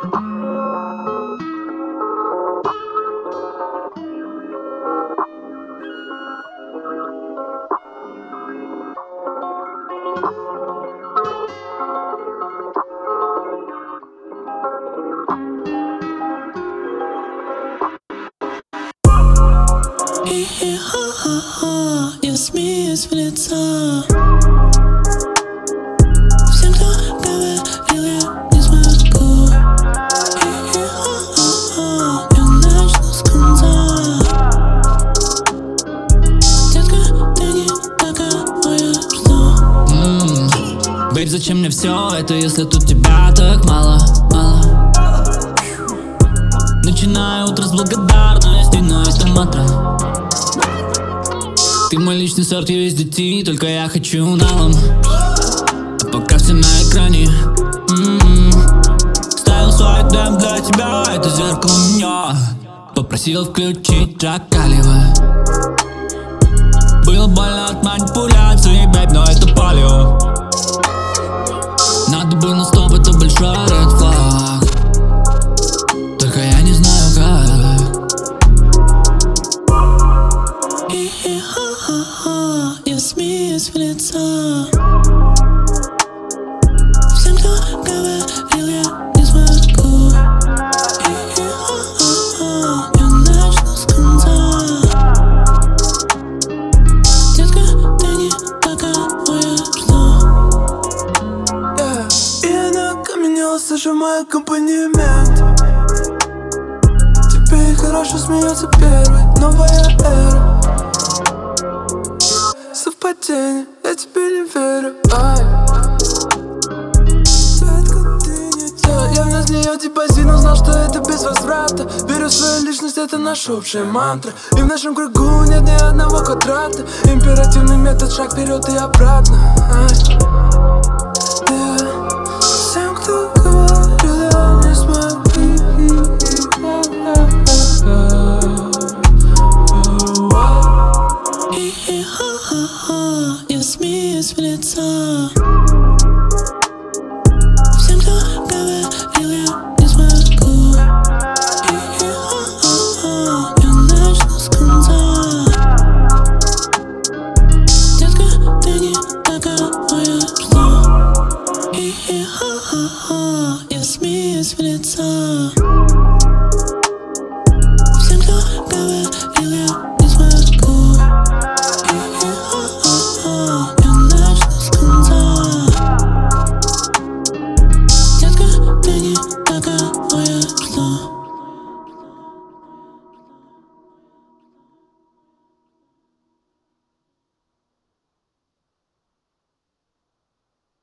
Я смеюсь в лицо всем, кто говорил, я не смогу. Я начну с конца. Детка, ты не такая, я жду. Бэйб, зачем мне все это, если тут тебя так мало? Начинаю утро с благодарности, но это мантра. Ты мой личный сорт, я весь детей, только я хочу налом. А пока все на экране. Ставил свой дем для тебя, это зеркало меня. Попросил включить Джа Калива. Было больно от манипуляций, бэйб, но это палео. Надо было стоп, это большой red flag. Только я не знаю как. Я смеюсь в лицо всем, кто говорил, я не смогу. Я начну с конца. Детка, ты не такая, я жду. И она ко меня слышу мой аккомпанемент. Теперь хорошо смеется первый, новая эра. Совпадение, я тебе не верю. Детка, ты не та. Я внес в нее депозит, но знал, что это без возврата. Верю в свою личность, это наша общая мантра. И в нашем кругу нет ни одного квадрата. Императивный метод, шаг вперед и обратно. Всем, кто говорил, я не смогу. Я смеюсь в лицо всем, кто говорил, я не смогу. Я начну с конца. Детка, ты не такая, я жду. Я смеюсь в лицо